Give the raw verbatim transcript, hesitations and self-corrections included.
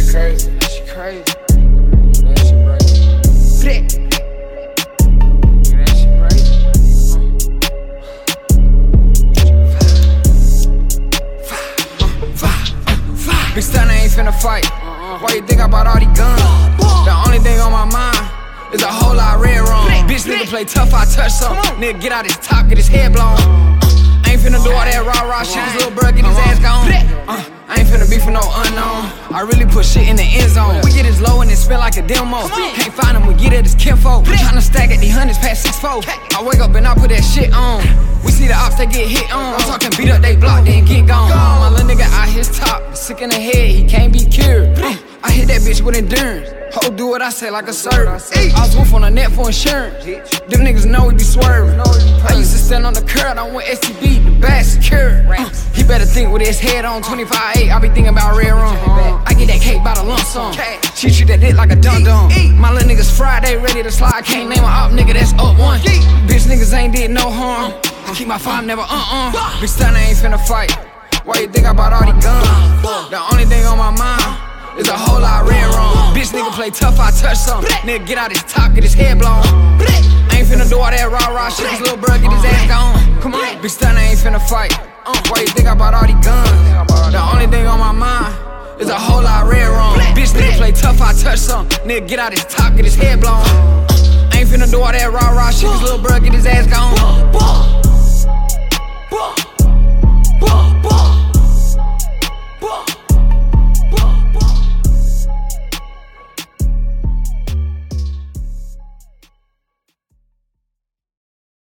crazy, that shit crazy. That shit crazy. That shit crazy. Big stunner ain't finna fight. Why you think I bought all these guns? The only thing on my mind is a whole lot of red rum. Bitch nigga play tough, I touch some. Nigga get out his top, get his head blown. I ain't finna do all that rah rah shit, his little bro get his ass gone. uh, I ain't finna be for no unknown. I really put shit in the end zone. We get this low and it spin like a demo. Can't find him, we get it as kinfolk. Tryna stack at these hundreds past six four. I wake up and I put that shit on. We see the ops, they get hit on. I'm talking beat up, they block, then get gone. My little nigga out his top, sick in the head, he can't be cured. uh, I hit that bitch with endurance. Ho, do what I say like a servant. I was wolf on the net for insurance. Them niggas know we be swerving. I used to stand on the curb, I went S T B, the bad secure. Uh, he better think with his head on. Twenty-five eight, I be thinking about red rum. I get that cake by the lump sum. She treat that dick like a dum dum. My little niggas Friday ready to slide. Can't name a op nigga that's up one. Bitch niggas ain't did no harm. Keep my five never uh uh. Big stunner ain't finna fight. Why you think I bought all these guns? The only thing on my mind is a whole lot of red rum. Bitch nigga play tough, I touch some. Nigga get out his top, get his head blown. I ain't finna do all that rah rah shit, his little bro get his ass gone. Come on, big stunner ain't finna fight. Why you think I bought all these guns? The only thing on my mind is a whole lot of red rum. Bitch nigga play tough, I touch some. Nigga get out his top, get his head blown. I ain't finna do all that rah rah shit, his little bro get his ass gone.